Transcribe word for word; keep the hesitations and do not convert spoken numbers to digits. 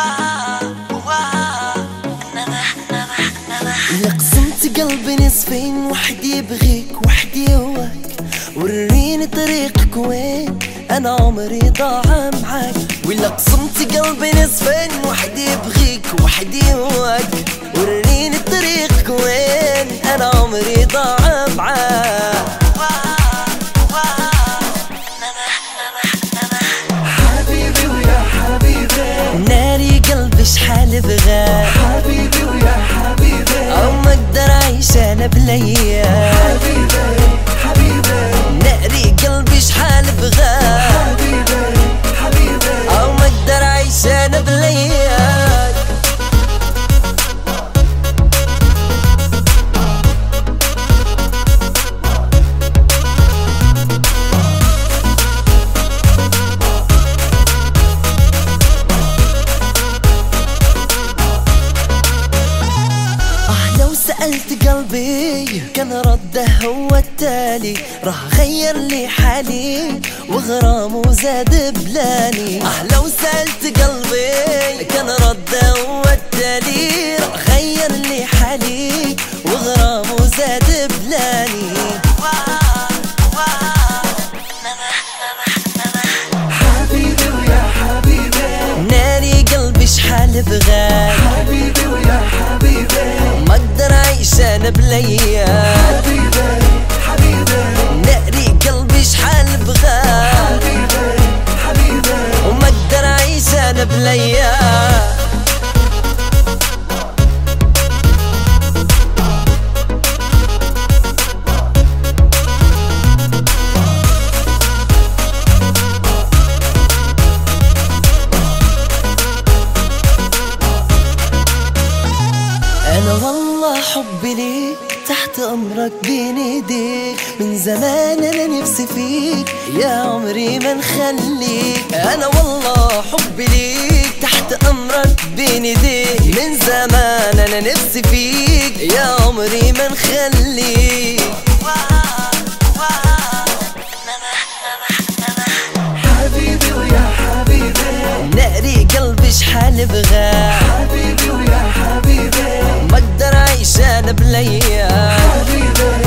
لقسمت قلبي نصفين، وحدي يبغيك وحدي يهواك، وريني طريقك وين انا عمري ضاع معاك. ولا قسمت قلبي نصفين، وحدي يبغيك وحدي يهواك، وريني طريقك وين انا عمري ضاع معاك. حبيبي ويا حبيبي، ناري قلبي شحال بغاك، حبيبي ويا حبيبي، او ما اقدر اعيش انا بلياك. حبيبي حبيبي، ناري قلبي شحال بغاك، حبيبي حبيبي، او ما اقدر اعيش انا بلياك. سألت قلبي كان رده هو التالي، راح غير لي حالي وغرامه زاد بلاني. اه لو سألت قلبي كان رده هو التالي، راح غير لي حالي وغرامه زاد بلاني. حبيبي ويا حبيبي، ناري قلبي شحال بغاك، حبيبي ويا حبيبي، ما اقدر اعيش انا بلياك. حبيبي حبيبي، ناري قلبي شحال بغاك، حبيبي حبيبي، وما اقدر اعيش انا بلياك. انا والله حبي ليك تحت امرك بين ايديك، من زمان انا نفسي فيك يا عمري ما نخليك. انا والله حبي ليك تحت امرك بين ايديك، من زمان انا نفسي فيك يا عمري ما نخليك. حبيبي ويا حبيبي، ناري قلبي شحال بغاك، حبيبي ويا حبيبي، ما اقدر اعيش انا بلياك. حبيبي